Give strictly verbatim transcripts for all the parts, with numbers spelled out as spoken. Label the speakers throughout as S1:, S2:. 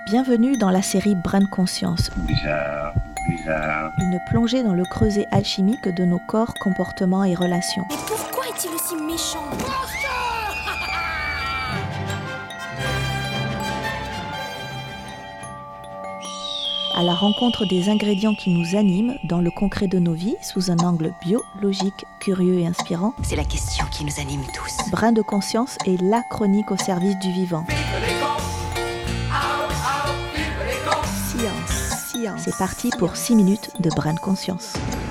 S1: Bienvenue dans la série Brin de conscience.
S2: Bizarre, bizarre.
S1: Une plongée dans le creuset alchimique de nos corps, comportements et relations.
S3: Mais pourquoi est-il aussi méchant ?
S1: À la rencontre des ingrédients qui nous animent dans le concret de nos vies, sous un angle biologique, curieux et inspirant.
S4: C'est la question qui nous anime tous.
S1: Brin de conscience est la chronique au service du vivant. Science, science. C'est parti pour six minutes de Brin de conscience.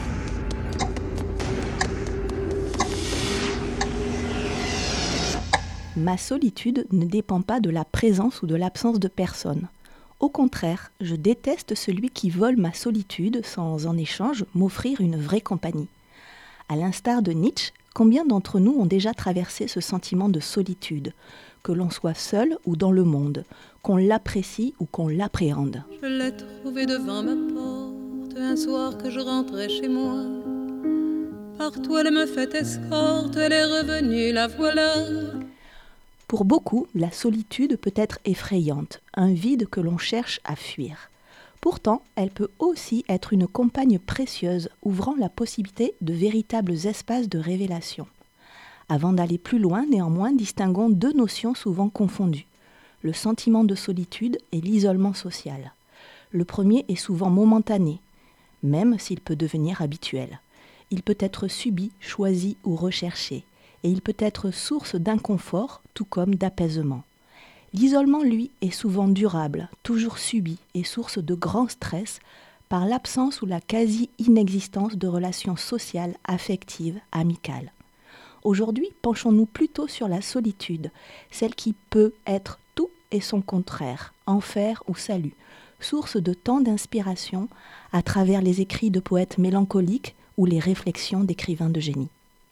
S1: Ma solitude ne dépend pas de la présence ou de l'absence de personne. Au contraire, je déteste celui qui vole ma solitude sans, en échange, m'offrir une vraie compagnie. À l'instar de Nietzsche, combien d'entre nous ont déjà traversé ce sentiment de solitude, que l'on soit seul ou dans le monde, qu'on l'apprécie ou qu'on l'appréhende.
S5: Je l'ai trouvée devant ma porte, un soir que je rentrais chez moi. Partout elle me fait escorte, elle est revenue, la voilà.
S1: Pour beaucoup, la solitude peut être effrayante, un vide que l'on cherche à fuir. Pourtant, elle peut aussi être une compagne précieuse, ouvrant la possibilité de véritables espaces de révélation. Avant d'aller plus loin, néanmoins, distinguons deux notions souvent confondues. Le sentiment de solitude et l'isolement social. Le premier est souvent momentané, même s'il peut devenir habituel. Il peut être subi, choisi ou recherché. Et il peut être source d'inconfort, tout comme d'apaisement. L'isolement, lui, est souvent durable, toujours subi et source de grand stress par l'absence ou la quasi-inexistence de relations sociales, affectives, amicales. Aujourd'hui, penchons-nous plutôt sur la solitude, celle qui peut être tout et son contraire, enfer ou salut, source de tant d'inspiration à travers les écrits de poètes mélancoliques ou les réflexions d'écrivains de génie.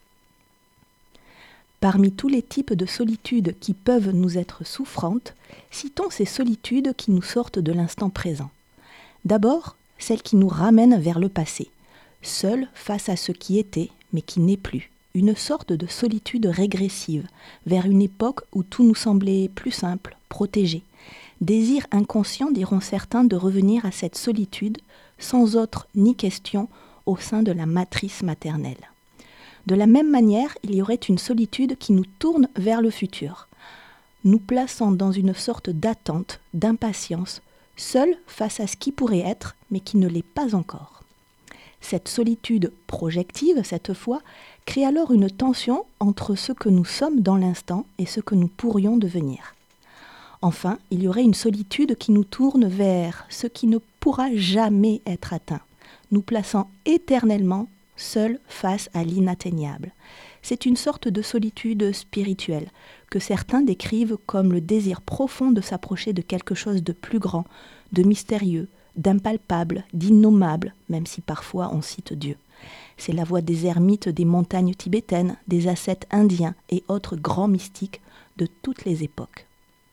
S1: Parmi tous les types de solitude qui peuvent nous être souffrantes, citons ces solitudes qui nous sortent de l'instant présent. D'abord, celles qui nous ramènent vers le passé, seules face à ce qui était, mais qui n'est plus. Une sorte de solitude régressive, vers une époque où tout nous semblait plus simple, protégé. Désir inconscient, diront certains, de revenir à cette solitude, sans autre ni question, au sein de la matrice maternelle. De la même manière, il y aurait une solitude qui nous tourne vers le futur, nous plaçant dans une sorte d'attente, d'impatience, seuls face à ce qui pourrait être, mais qui ne l'est pas encore. Cette solitude projective, cette fois, crée alors une tension entre ce que nous sommes dans l'instant et ce que nous pourrions devenir. Enfin, il y aurait une solitude qui nous tourne vers ce qui ne pourra jamais être atteint, nous plaçant éternellement seul face à l'inatteignable. C'est une sorte de solitude spirituelle que certains décrivent comme le désir profond de s'approcher de quelque chose de plus grand, de mystérieux, d'impalpable, d'innommable, même si parfois on cite Dieu. C'est la voie des ermites des montagnes tibétaines, des ascètes indiens et autres grands mystiques de toutes les époques.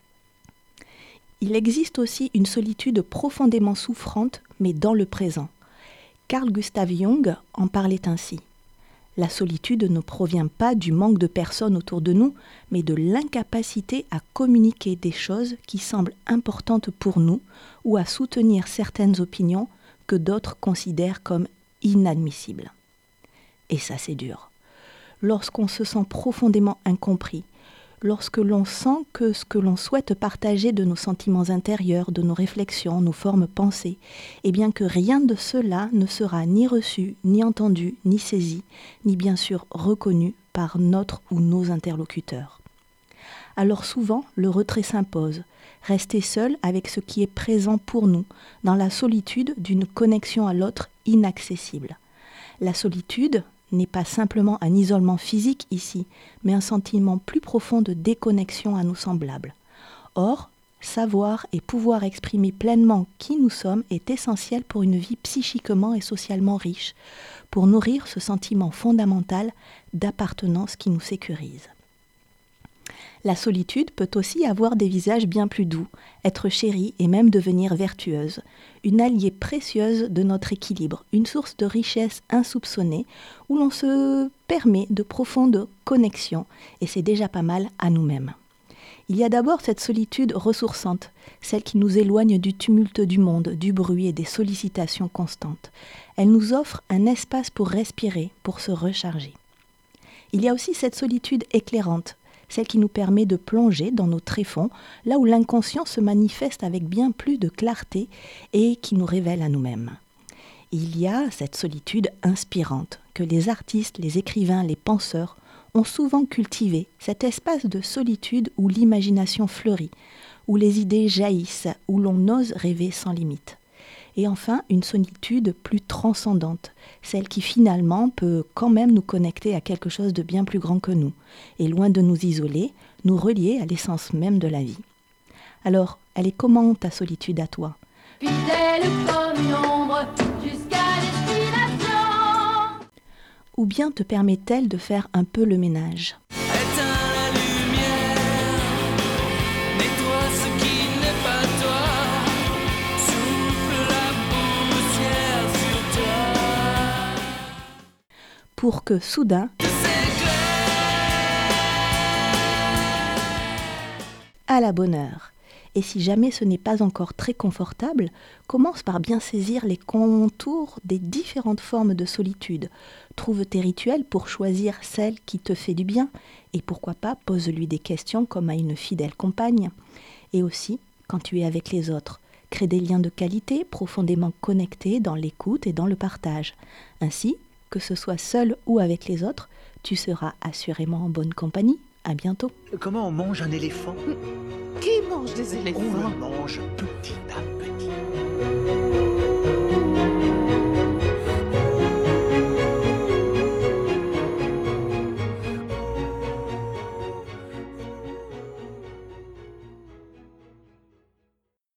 S1: Il existe aussi une solitude profondément souffrante, mais dans le présent. Carl Gustav Jung en parlait ainsi. La solitude ne provient pas du manque de personnes autour de nous, mais de l'incapacité à communiquer des choses qui semblent importantes pour nous ou à soutenir certaines opinions que d'autres considèrent comme inadmissibles. Et ça, c'est dur. Lorsqu'on se sent profondément incompris, lorsque l'on sent que ce que l'on souhaite partager de nos sentiments intérieurs, de nos réflexions, nos formes pensées, et bien que rien de cela ne sera ni reçu, ni entendu, ni saisi, ni bien sûr reconnu par notre ou nos interlocuteurs. Alors souvent, le retrait s'impose, rester seul avec ce qui est présent pour nous, dans la solitude d'une connexion à l'autre inaccessible. La solitude n'est pas simplement un isolement physique ici, mais un sentiment plus profond de déconnexion à nos semblables. Or, savoir et pouvoir exprimer pleinement qui nous sommes est essentiel pour une vie psychiquement et socialement riche, pour nourrir ce sentiment fondamental d'appartenance qui nous sécurise. La solitude peut aussi avoir des visages bien plus doux, être chérie et même devenir vertueuse, une alliée précieuse de notre équilibre, une source de richesse insoupçonnée où l'on se permet de profondes connexions et c'est déjà pas mal à nous-mêmes. Il y a d'abord cette solitude ressourçante, celle qui nous éloigne du tumulte du monde, du bruit et des sollicitations constantes. Elle nous offre un espace pour respirer, pour se recharger. Il y a aussi cette solitude éclairante, celle qui nous permet de plonger dans nos tréfonds, là où l'inconscient se manifeste avec bien plus de clarté et qui nous révèle à nous-mêmes. Il y a cette solitude inspirante que les artistes, les écrivains, les penseurs ont souvent cultivé, cet espace de solitude où l'imagination fleurit, où les idées jaillissent, où l'on ose rêver sans limite. Et enfin, une solitude plus transcendante, celle qui finalement peut quand même nous connecter à quelque chose de bien plus grand que nous, et loin de nous isoler, nous relier à l'essence même de la vie. Alors, elle est comment ta solitude à toi ?
S6: Fidèle comme une ombre jusqu'à destination.
S1: Ou bien te permet-elle de faire un peu le ménage ? Pour que soudain, à la bonne heure. Et si jamais ce n'est pas encore très confortable, commence par bien saisir les contours des différentes formes de solitude. Trouve tes rituels pour choisir celle qui te fait du bien et pourquoi pas pose-lui des questions comme à une fidèle compagne. Et aussi, quand tu es avec les autres, crée des liens de qualité profondément connectés dans l'écoute et dans le partage. Ainsi, que ce soit seul ou avec les autres, tu seras assurément en bonne compagnie. À bientôt.
S7: Comment on mange un éléphant ?
S8: Qui mange des éléphants ?
S7: On le mange petit à petit.